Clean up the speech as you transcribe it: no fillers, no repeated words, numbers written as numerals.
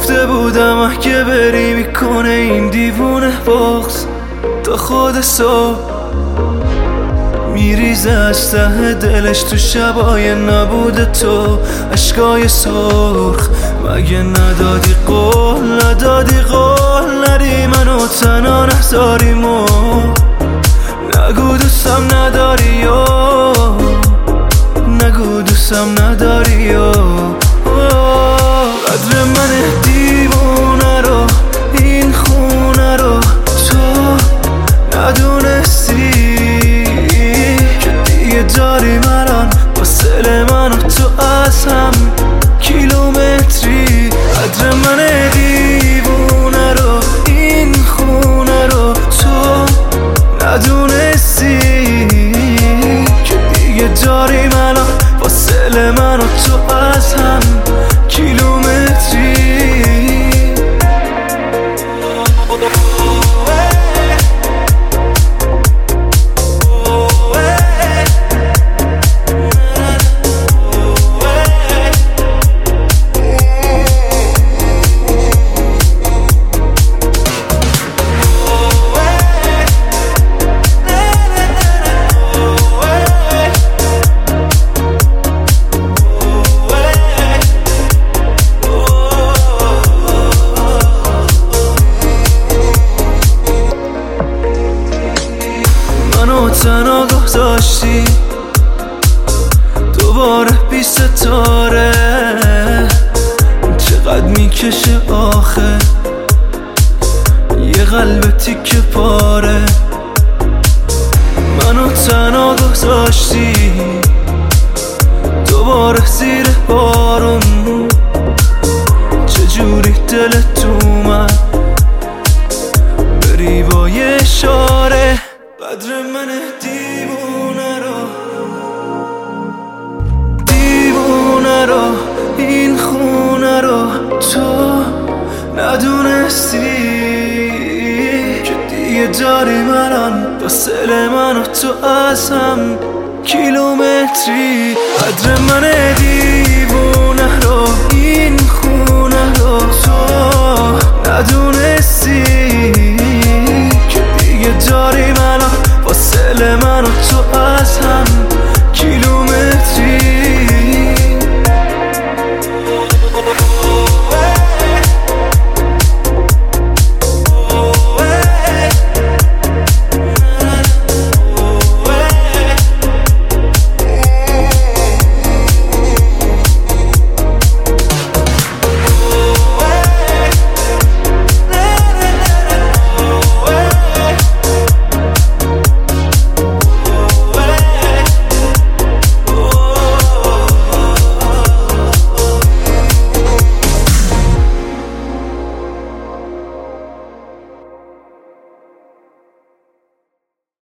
گفته بودم اگه بری میکنه این دیوونه بغض تا خود صبح میریزه از ته دلش تو شبای نبود تو اشکای سرخ. مگه ندادی قول نری منو تنها نذاری نگو دوستم نداری نگو دوستم نداری قدر من دیوونه رو این خونه رو تو ندونستی که دیگه داریم الان فاصله من و تو از هم کیلومتری. قدر من دیوونه رو این خونه رو تو ندونستی که دیگه داریم الان فاصله من و تو از هم کیلومتری. تنها گذاشتی دوباره بی ستاره چقدر میکشه آخه یه قلب تیکه پاره. منو تنها گذاشتی دوباره زیر بارون چجوری دلت اومد بری با یه اشاره. قدر من دیوونه رو این خونه رو تو ندونستی که دیگه داریم الان فاصله من و تو از هم کیلومتری. قدر من دیوونه رو این خونه رو تو ندونستی که دیگه داریم الان فاصله من و تو از هم